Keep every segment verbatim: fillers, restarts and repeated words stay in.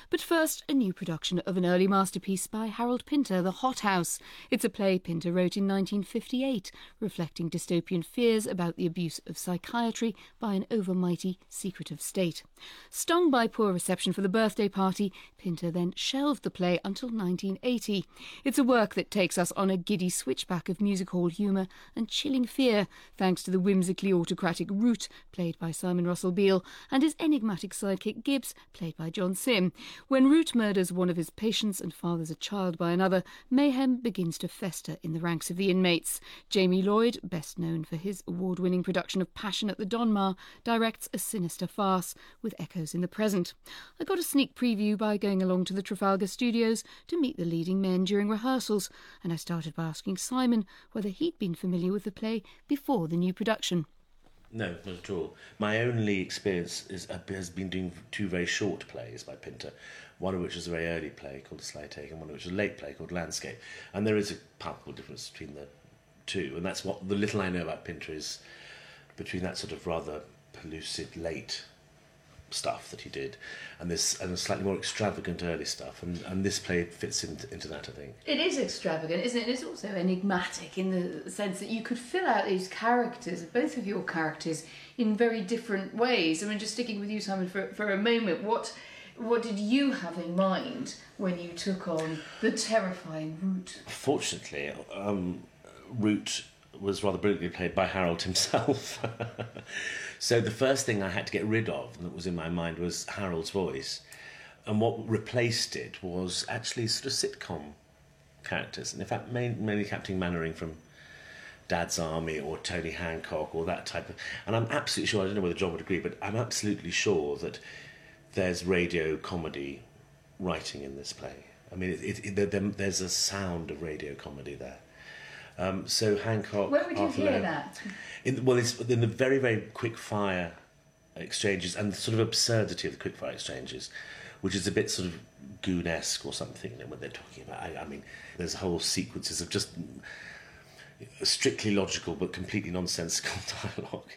But first, a new production of an early masterpiece by Harold Pinter, The Hothouse. It's a play Pinter wrote in nineteen fifty-eight, reflecting dystopian fears about the abuse of psychiatry by an overmighty secretive state. Stung by poor reception for the birthday party, Pinter then shelved the play until nineteen eighty. It's a work that takes us on a giddy switchback of music hall humour and chilling fear, thanks to the whimsically autocratic Root, played by Simon Russell Beale, and his enigmatic sidekick Gibbs, played by John Sim. When Root murders one of his patients and fathers a child by another, mayhem begins to fester in the ranks of the inmates. Jamie Lloyd, best known for his award-winning production of Passion at the Donmar, directs a sinister farce with echoes in the present. I got a sneak preview by going along to the Trafalgar Studios to meet the leading men during rehearsals, and I started by asking Simon whether he'd been familiar with the play before the new production. No, not at all. My only experience is, has been doing two very short plays by Pinter, one of which is a very early play called The Sly Take, and one of which is a late play called Landscape. And there is a palpable difference between the two, and that's what the little I know about Pinter is between that sort of rather pellucid late stuff that he did and this and a slightly more extravagant early stuff, and, and this play fits into, into that, I think. It is extravagant, isn't it? It's also enigmatic in the sense that you could fill out these characters, both of your characters, in very different ways. I mean, just sticking with you, Simon, for, for a moment, what what did you have in mind when you took on the terrifying Root? Fortunately, um, Root was rather brilliantly played by Harold himself. So the first thing I had to get rid of that was in my mind was Harold's voice. And what replaced it was actually sort of sitcom characters. And in fact, main, mainly Captain Mannering from Dad's Army or Tony Hancock or that type of... And I'm absolutely sure, I don't know whether John would agree, but I'm absolutely sure that there's radio comedy writing in this play. I mean, it, it, it, there, there's a sound of radio comedy there. Um, so Hancock... Where would you Arthur hear Lowe, that? In, well, it's in the very, very quick-fire exchanges and the sort of absurdity of the quick-fire exchanges, which is a bit sort of Goon-esque or something, you know, when they're talking about... I, I mean, there's whole sequences of just strictly logical but completely nonsensical dialogue.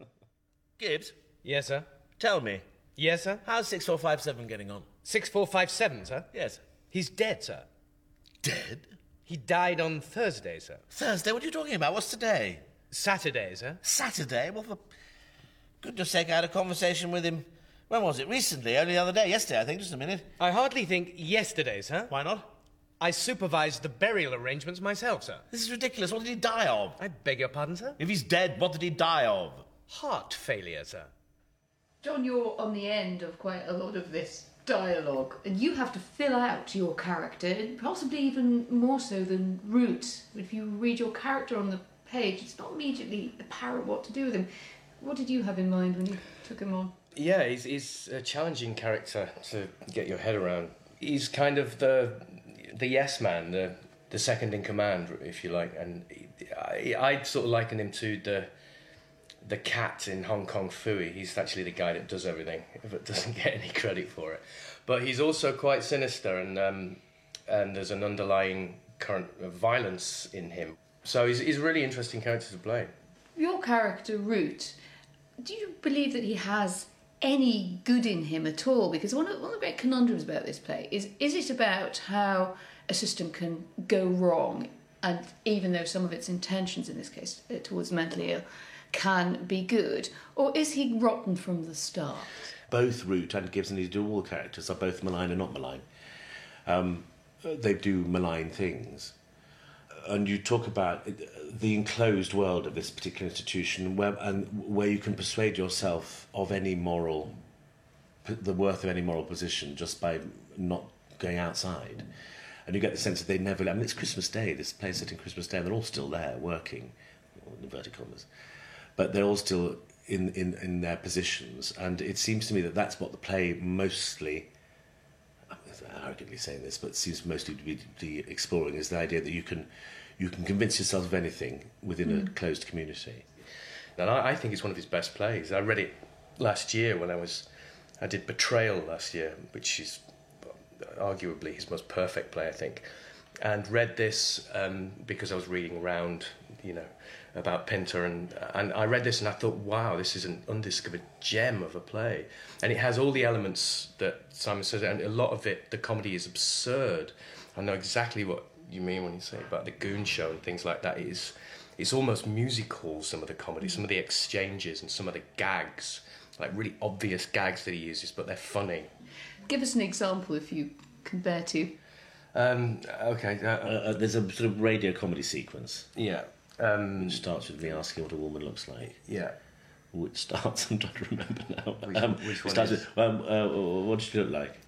Gibbs? Yes, sir? Tell me, Yes, sir? how's six four five seven getting on? six four five seven, sir? Yes. He's dead, sir. Dead? He died on Thursday, sir. Thursday? What are you talking about? What's today? Saturday, sir. Saturday? Well, for goodness sake, I had a conversation with him. When was it? Recently, only the other day. Yesterday, I think. Just a minute. I hardly think yesterday, sir. Why not? I supervised the burial arrangements myself, sir. This is ridiculous. What did he die of? I beg your pardon, sir? If he's dead, what did he die of? Heart failure, sir. John, you're on the end of quite a lot of this dialogue, and you have to fill out your character, possibly even more so than Root. If you read your character on the page, it's not immediately apparent what to do with him. What did you have in mind when you took him on? Yeah, he's, he's a challenging character to get your head around. He's kind of the the yes man, the the second in command, if you like, and I, I'd sort of liken him to the the cat in Hong Kong Phooey. He's actually the guy that does everything, but doesn't get any credit for it. But he's also quite sinister, and um, and there's an underlying current of violence in him. So he's, he's a really interesting character to play. Your character, Root, do you believe that he has any good in him at all? Because one of, one of the great conundrums about this play is, is it about how a system can go wrong, and even though some of its intentions, in this case, uh, towards the mentally ill, can be good, or is he rotten from the start? Both Root and Gibbs, and they do all the characters, are both malign and not malign. Um, they do malign things. And you talk about the enclosed world of this particular institution, where, and where you can persuade yourself of any moral, the worth of any moral position just by not going outside. And you get the sense that they never... I mean, it's Christmas Day, this place set in Christmas Day, and they're all still there, working, in inverted commas. But they're all still in, in, in their positions, and it seems to me that that's what the play mostly, I'm arrogantly saying this, but seems mostly to be, to be exploring, is the idea that you can you can convince yourself of anything within mm. a closed community. And I, I think it's one of his best plays. I read it last year when I was... I did Betrayal last year, which is arguably his most perfect play, I think. and read this um, because I was reading around, you know, about Pinter, and and I read this and I thought, wow, this is an undiscovered gem of a play, and it has all the elements that Simon says, and a lot of it, the comedy is absurd. I know exactly what you mean when you say about the Goon Show and things like that. It is, it's almost musical, some of the comedy, some of the exchanges and some of the gags, like really obvious gags that he uses, but they're funny. Give us an example if you can bear to. Um, okay. Uh, Uh, uh, there's a sort of radio comedy sequence yeah. Um, which starts with me asking what a woman looks like. yeah. Which starts, I'm trying to remember now. Which- um, which it one starts is? with, um, uh, what did she look like?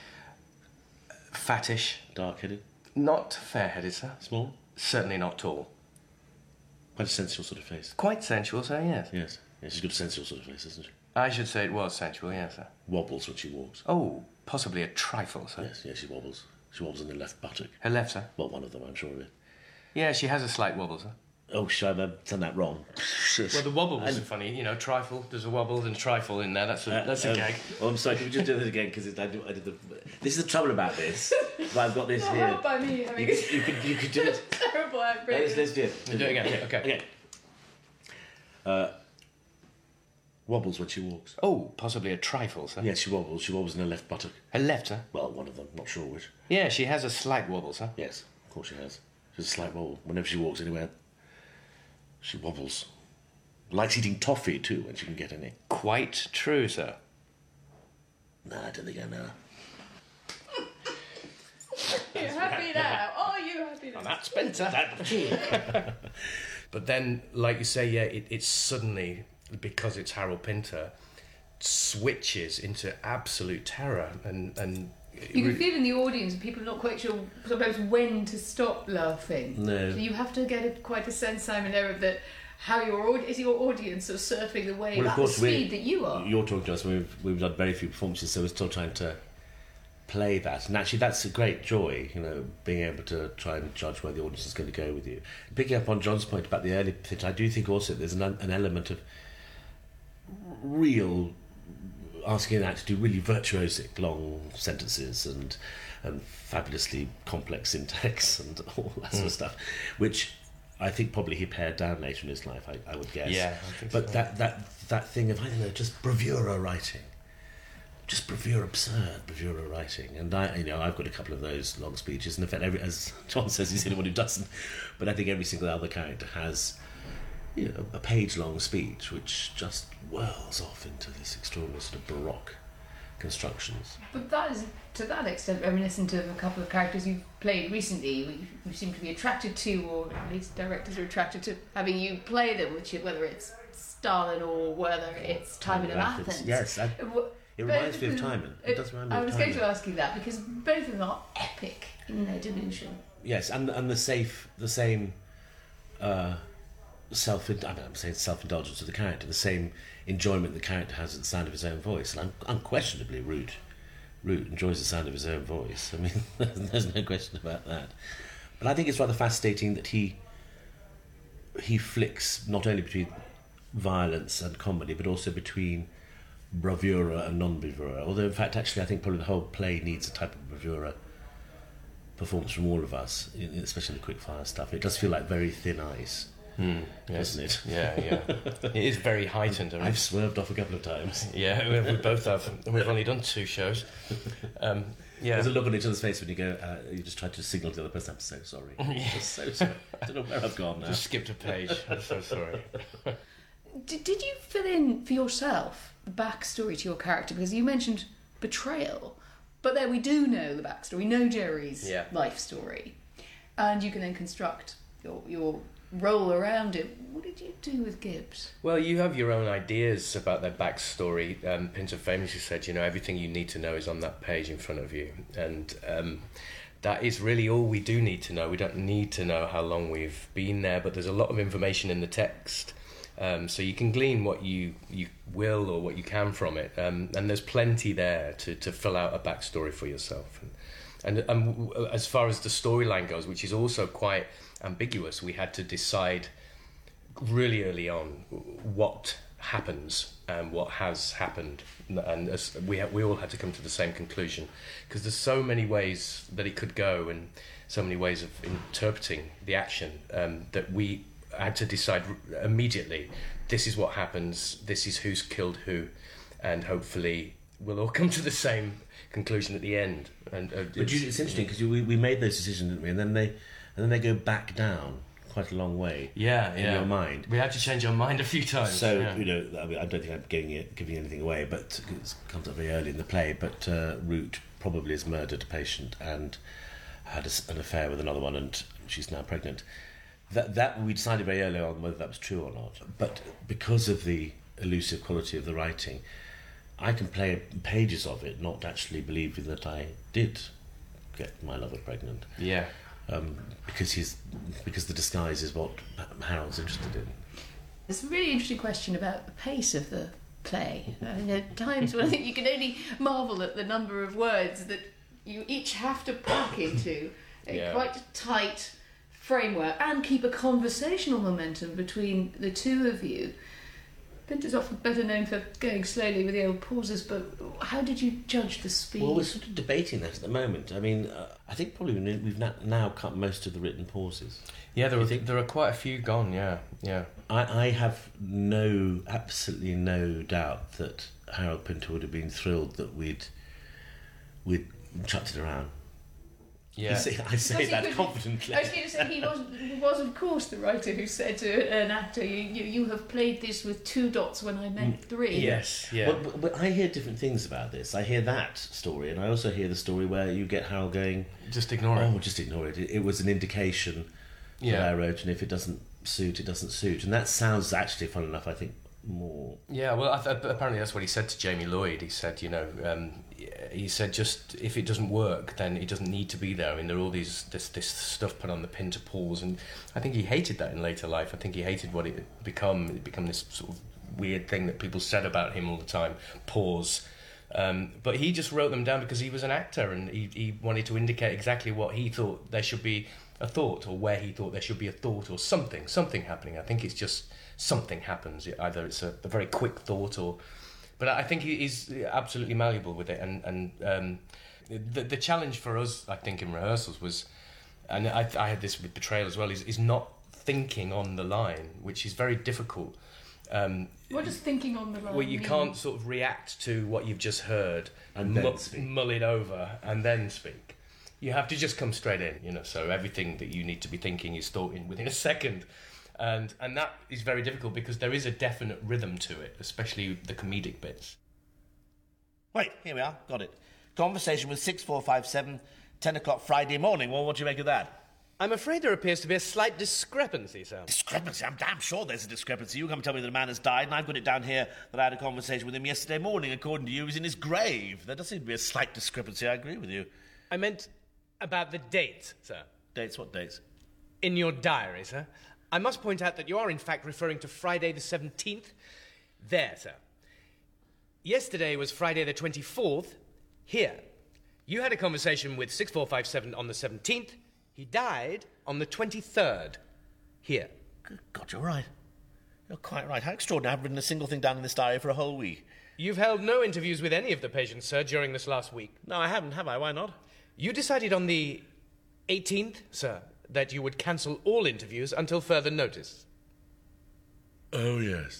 Fattish. Dark-headed? Not fair-headed, sir. Small? Certainly not tall. Quite a sensual sort of face. Quite sensual, sir, yes. Yes. Yeah, she's got a sensual sort of face, isn't she? I should say it was sensual, yes, sir. Wobbles when she walks. Oh, possibly a trifle, sir. Yes, yes, she wobbles. She wobbles in the left buttock. Her left, sir. Well, one of them, I'm sure of it. Yeah, she has a slight wobble, sir. Oh, shit, I've done that wrong. Well, the wobble was funny, you know, trifle. There's a wobble and trifle in there. That's a, that's a Um, gag. Oh, I'm sorry, can we just do that again? Because I, do- I did the... This is the trouble about this. But I've got this Not here. helped by me You having could, you could, you could do it. terrible outbreak. Let's, let's do it. Do it again, okay. okay. Okay. Uh, wobbles when she walks. Oh, possibly a trifle, sir. Yes, she wobbles. She wobbles in her left buttock. Her left, sir. Well, one of them. Not sure which. Yeah, she has a slight wobble, sir. Yes, of course she has. She's a slight wobble. Whenever she walks anywhere, she wobbles. Likes eating toffee, too, when she can get any. Quite true, sir. No, I don't think I know. You're happy now? Are you happy now? That's Spencer. But then, like you say, yeah, it, it's suddenly, because it's Harold Pinter, switches into absolute terror, and and You can feel in the audience, people are not quite sure sometimes when to stop laughing. No. So you have to get a, quite a sense, Simon, there of that how your aud- is your audience sort of surfing the wave Well, of at the course, we- speed that you are. You're talking to us, and we've, we've done very few performances, so we're still trying to play that. And actually, that's a great joy, you know, being able to try and judge where the audience is going to go with you. Picking up on John's point about the early pitch, I do think also there's an, an element of real asking an actor to do really virtuosic long sentences and and fabulously complex syntax and all that sort of stuff, which I think probably he pared down later in his life, I, I would guess. Yeah, I think but so. that, that, that thing of, I don't know, just bravura writing. Just bravura, absurd bravura writing. And I, you know, I've got a couple of those long speeches, and in fact, every, as John says, he's the only one who doesn't. But I think every single other character has, you know, a page-long speech which just whirls off into this extraordinary sort of baroque constructions. But that is, to that extent, reminiscent of a couple of characters you've played recently, we, we seem to be attracted to, or at least directors are attracted to having you play them, which whether it's Stalin or whether it's Timon of Athens. Athens. Yes, that- Uh, wh- it reminds both me of them- Timon. It does remind me I of was going Timon. to ask you that because both of them are epic in their delusion. Yes, and and the safe, the same uh, self. I mean, I'm saying self-indulgence of the character, the same enjoyment the character has at the sound of his own voice. And un- unquestionably, Root, Root enjoys the sound of his own voice. I mean, there's no question about that. But I think it's rather fascinating that he he flicks not only between violence and comedy, but also between bravura and non-bravura. Although, in fact, actually, I think probably the whole play needs a type of bravura performance from all of us, especially the quick-fire stuff. It does feel like very thin ice, Mm, yes. doesn't it? Yeah, yeah. It is very heightened. I mean. I've swerved off a couple of times. Yeah, we, we both have. We've only done two shows. Um, yeah. There's a look on each other's face when you go, uh, you just try to signal to the other person, I'm so sorry. I'm just so sorry. I don't know where I've gone now. Just skipped a page. I'm so sorry. Did, did you fill in for yourself the backstory to your character? Because you mentioned betrayal, but there we do know the backstory. We know Jerry's Yeah. life story, and you can then construct your your role around it. What did you do with Gibbs? Well, you have your own ideas about their backstory. Um, Pinter famously said, you know, everything you need to know is on that page in front of you. And um, that is really all we do need to know. We don't need to know how long we've been there, but there's a lot of information in the text. Um, so you can glean what you, you will or what you can from it. Um, and there's plenty there to, to fill out a backstory for yourself. And, and, and as far as the storyline goes, which is also quite ambiguous, we had to decide really early on what happens and what has happened, and as we ha- we all had to come to the same conclusion, because there's so many ways that it could go and so many ways of interpreting the action, um, that we had to decide r- immediately, this is what happens, this is who's killed who, and hopefully we'll all come to the same conclusion at the end. And uh, But it's, you, it's interesting because we, we made those decisions, didn't we? And then they and then they go back down quite a long way. yeah, in yeah. your mind. We had to change our mind a few times. So yeah. you know, I mean, I don't think I'm giving it, giving anything away, but it comes up very early in the play. But uh, Root probably has murdered a patient and had a s an affair with another one, and she's now pregnant. That that we decided very early on whether that was true or not. But because of the elusive quality of the writing, I can play pages of it, not actually believing that I did get my lover pregnant. Yeah. Um, because he's because the disguise is what Harold's interested in. There's a really interesting question about the pace of the play. I mean, there are times when I think you can only marvel at the number of words that you each have to pack into a Yeah. quite tight framework and keep a conversational momentum between the two of you. Pinter's often better known for going slowly with the old pauses, but how did you judge the speed? Well, we're sort of debating that at the moment. I mean, uh, I think probably we- we've na- now cut most of the written pauses. Yeah, there You are, think? there are quite a few gone, yeah, yeah. I, I have no, absolutely no doubt that Harold Pinter would have been thrilled that we'd we'd chucked it around. Yeah. I say, I say Because he that could- confidently. I was going to say he was, was of course the writer who said to an actor, you, you, you have played this with two dots when I meant three. Yes, yeah. But, but, but I hear different things about this. I hear that story, and I also hear the story where you get Harold going, Just ignore it. oh, just ignore it. It, it was an indication Yeah. that I wrote, and if it doesn't suit, it doesn't suit. And that sounds actually, fun enough, I think, more... Yeah, well, I th- apparently that's what he said to Jamie Lloyd. He said, you know, um, he said just if it doesn't work, then it doesn't need to be there. I mean, there are all these this this stuff put on the Pinter pause, and I think he hated that in later life. I think he hated what it had become. It become this sort of weird thing that people said about him all the time. Pause. Um, but he just wrote them down because he was an actor, and he, he wanted to indicate exactly what he thought there should be a thought, or where he thought there should be a thought, or something, something happening. I think it's just something happens. Either it's a, a very quick thought, or... But I think he- he's absolutely malleable with it, and, and um, the, the challenge for us, I think, in rehearsals was, and I, I had this with Betrayal as well, is, is not thinking on the line, which is very difficult. Um, What does thinking on the line well, you mean? can't sort of react to what you've just heard And mu- then speak. mull it over and then speak. You have to just come straight in, you know. So everything that you need to be thinking is thought in within a second, and and that is very difficult because there is a definite rhythm to it, especially the comedic bits. Wait, here we are. Got it. Conversation with six four five seven, ten o'clock Friday morning. Well, what do you make of that? I'm afraid there appears to be a slight discrepancy, sir. Discrepancy? I'm damn sure there's a discrepancy. You come tell me that a man has died, and I've got it down here that I had a conversation with him yesterday morning. According to you, he's in his grave. There does seem to be a slight discrepancy. I agree with you. I meant about the date, sir. Dates? What dates? In your diary, sir. I must point out that you are in fact referring to Friday the seventeenth. There, sir. Yesterday was Friday the twenty-fourth. Here. You had a conversation with six four five seven on the seventeenth. He died on the twenty-third. Here. Good God, you're right. You're quite right. How extraordinary. I haven't written a single thing down in this diary for a whole week. You've held no interviews with any of the patients, sir, during this last week. No, I haven't, have I? Why not? You decided on the eighteenth, sir, that you would cancel all interviews until further notice. Oh, yes.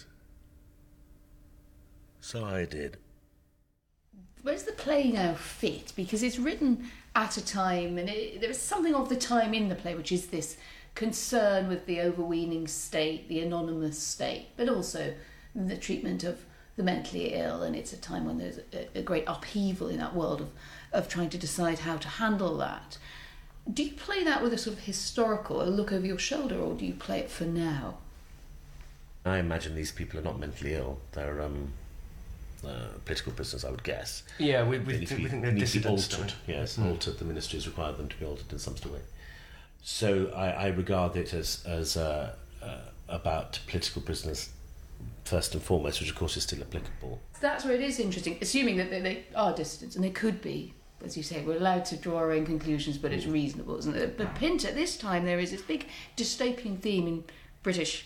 So I did. Where's the play now fit? Because it's written at a time, and it, there is something of the time in the play, which is this concern with the overweening state, the anonymous state, but also the treatment of the mentally ill, and it's a time when there's a, a great upheaval in that world of, of trying to decide how to handle that. Do you play that with a sort of historical, a look over your shoulder, or do you play it for now? I imagine these people are not mentally ill. They're um, uh, political prisoners, I would guess. Yeah, we, we, They need to we be- think they're need to be dissidents. altered. don't we? Yes, Mm. altered. The ministry has required them to be altered in some sort of way. So I, I regard it as as uh, uh, about political prisoners first and foremost, which of course is still applicable. That's where it is interesting, assuming that they, they are dissidents, and they could be, as you say, we're allowed to draw our own conclusions, but it's reasonable, isn't it? But Pinter, this time there is this big dystopian theme in British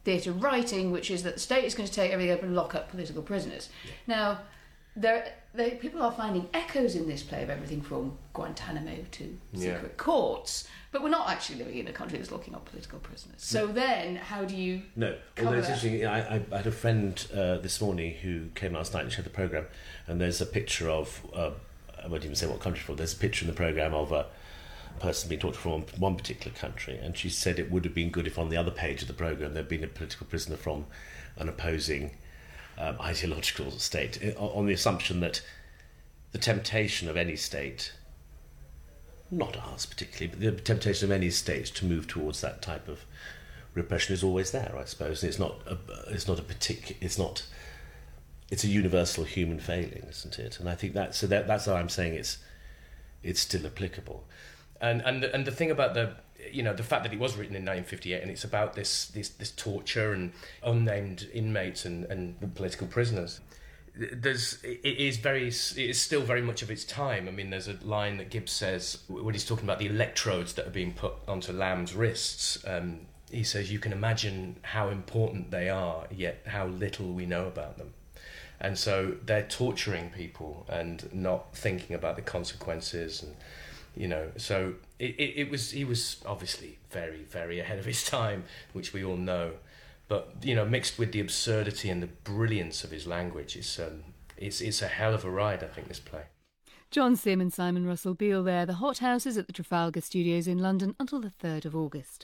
theatre writing, which is that the state is going to take everything up and lock up political prisoners. Yeah. Now, there, they, people are finding echoes in this play of everything from Guantanamo to secret yeah. courts, but we're not actually living in a country that's locking up political prisoners. So no. then, how do you No, although it's interesting, I, I had a friend uh, this morning who came last night and showed the programme, and there's a picture of, uh, I won't even say what country from, there's a picture in the programme of a person being talked from one particular country, and she said it would have been good if on the other page of the programme there'd been a political prisoner from an opposing um, ideological state, on the assumption that the temptation of any state, not ours particularly, but the temptation of any state to move towards that type of repression is always there, I suppose. And it's not a, it's not a particular, it's not, it's a universal human failing, isn't it? And I think that, so that, that's how I'm saying it's it's still applicable. And and the, and the thing about the, you know, the fact that it was written in nineteen fifty-eight and it's about this this, this torture and unnamed inmates and, and political prisoners. There's, it is very, it is still very much of its time. I mean, there's a line that Gibbs says when he's talking about the electrodes that are being put onto Lamb's wrists. Um, he says, "You can imagine how important they are, yet how little we know about them." And so they're torturing people and not thinking about the consequences, and you know. So it, it, it was, he was obviously very, very ahead of his time, which we all know. But, you know, mixed with the absurdity and the brilliance of his language, it's, um, it's, it's a hell of a ride, I think, this play. John Sim and Simon Russell Beale there. The Hothouse is at the Trafalgar Studios in London until the third of August.